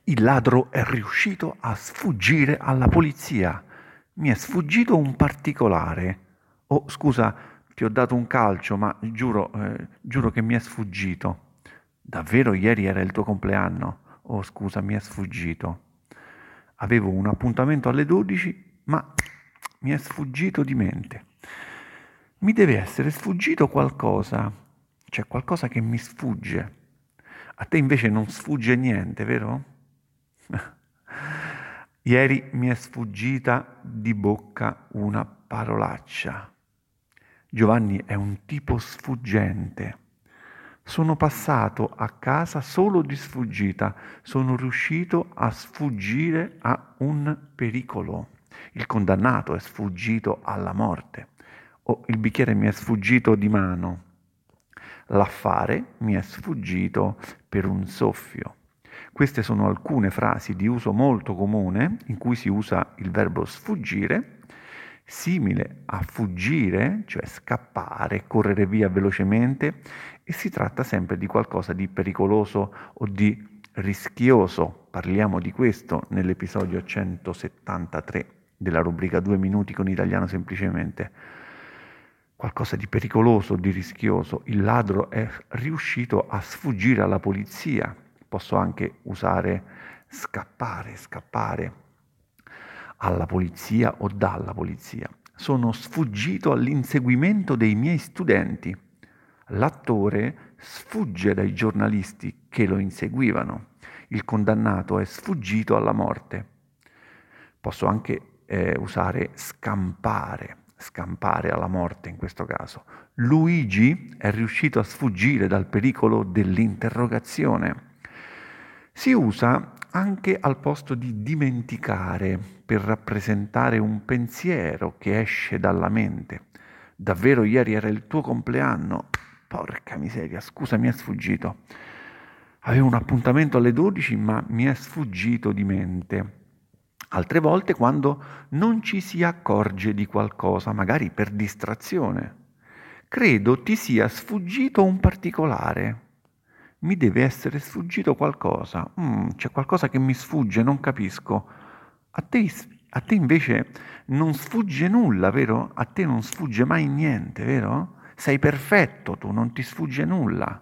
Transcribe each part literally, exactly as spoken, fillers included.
Il ladro è riuscito a sfuggire alla polizia. Mi è sfuggito un particolare. Oh, scusa, ti ho dato un calcio, ma giuro, eh, giuro che mi è sfuggito. Davvero ieri era il tuo compleanno? Oh, scusa, mi è sfuggito. Avevo un appuntamento alle dodici, ma mi è sfuggito di mente. Mi deve essere sfuggito qualcosa. C'è qualcosa che mi sfugge. A te invece non sfugge niente, vero? Ieri mi è sfuggita di bocca una parolaccia. Giovanni è un tipo sfuggente. Sono passato a casa solo di sfuggita. Sono riuscito a sfuggire a un pericolo. Il condannato è sfuggito alla morte. Oh, il bicchiere mi è sfuggito di mano. L'affare mi è sfuggito per un soffio. Queste sono alcune frasi di uso molto comune in cui si usa il verbo sfuggire, simile a fuggire, cioè scappare, correre via velocemente, e si tratta sempre di qualcosa di pericoloso o di rischioso. Parliamo di questo nell'episodio centosettantatré della rubrica Due minuti con italiano semplicemente. Qualcosa di pericoloso, di rischioso. Il ladro è riuscito a sfuggire alla polizia. Posso anche usare scappare, scappare alla polizia o dalla polizia. Sono sfuggito all'inseguimento dei miei studenti. L'attore sfugge dai giornalisti che lo inseguivano. Il condannato è sfuggito alla morte. Posso anche eh, usare scampare, scampare alla morte in questo caso. Luigi è riuscito a sfuggire dal pericolo dell'interrogazione. Si usa anche al posto di dimenticare per rappresentare un pensiero che esce dalla mente. Davvero ieri era il tuo compleanno? Porca miseria, scusa, mi è sfuggito. Avevo un appuntamento alle dodici, ma mi è sfuggito di mente. Altre volte quando non ci si accorge di qualcosa, magari per distrazione. Credo ti sia sfuggito un particolare. Mi deve essere sfuggito qualcosa. Mm, c'è qualcosa che mi sfugge, non capisco. A te, a te invece non sfugge nulla, vero? A te non sfugge mai niente, vero? Sei perfetto tu, non ti sfugge nulla.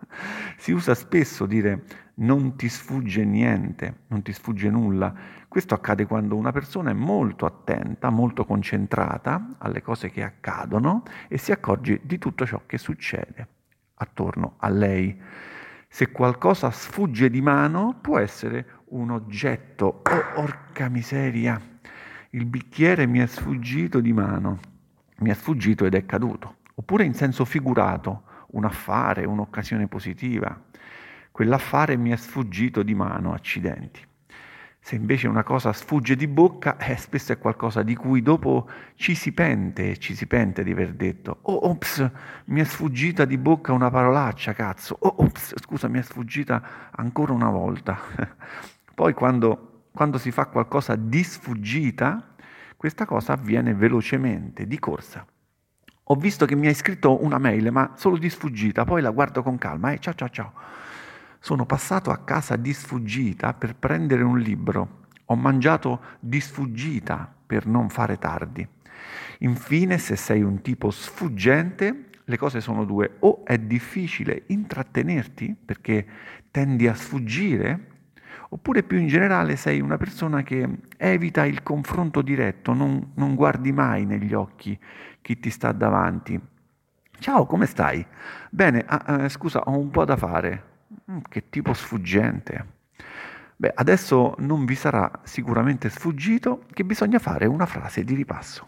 Si usa spesso dire non ti sfugge niente, non ti sfugge nulla. Questo accade quando una persona è molto attenta, molto concentrata alle cose che accadono e si accorge di tutto ciò che succede attorno a lei. Se qualcosa sfugge di mano, può essere un oggetto. Oh, orca miseria! Il bicchiere mi è sfuggito di mano. Mi è sfuggito ed è caduto. Oppure in senso figurato, un affare, un'occasione positiva. Quell'affare mi è sfuggito di mano, accidenti. Se invece una cosa sfugge di bocca, eh, spesso è qualcosa di cui dopo ci si pente, ci si pente di aver detto «Oh, ops, mi è sfuggita di bocca una parolaccia, cazzo! Oh, ops, scusa, mi è sfuggita ancora una volta!» Poi quando, quando si fa qualcosa di sfuggita, questa cosa avviene velocemente, di corsa. Ho visto che mi hai scritto una mail, ma solo di sfuggita, poi la guardo con calma, eh, ciao ciao ciao. Sono passato a casa di sfuggita per prendere un libro. Ho mangiato di sfuggita per non fare tardi. Infine, se sei un tipo sfuggente, le cose sono due. O è difficile intrattenerti perché tendi a sfuggire, oppure più in generale sei una persona che evita il confronto diretto, non, non guardi mai negli occhi chi ti sta davanti. Ciao, come stai? Bene, ah, eh, scusa, ho un po' da fare. Mm, che tipo sfuggente. Beh, adesso non vi sarà sicuramente sfuggito che bisogna fare una frase di ripasso.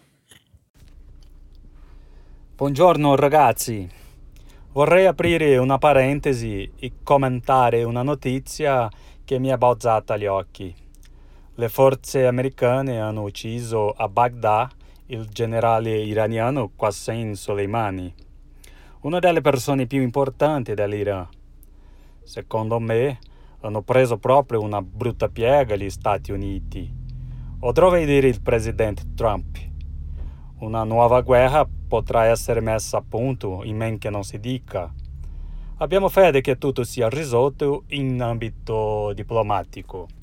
Buongiorno ragazzi, vorrei aprire una parentesi e commentare una notizia che mi è balzata agli occhi. Le forze americane hanno ucciso a Baghdad il generale iraniano Qasem Soleimani, una delle persone più importanti dell'Iran. Secondo me hanno preso proprio una brutta piega gli Stati Uniti, o dovrei dire il presidente Trump. Una nuova guerra potrà essere messa a punto in men che non si dica. Abbiamo fede che tutto sia risolto in ambito diplomatico.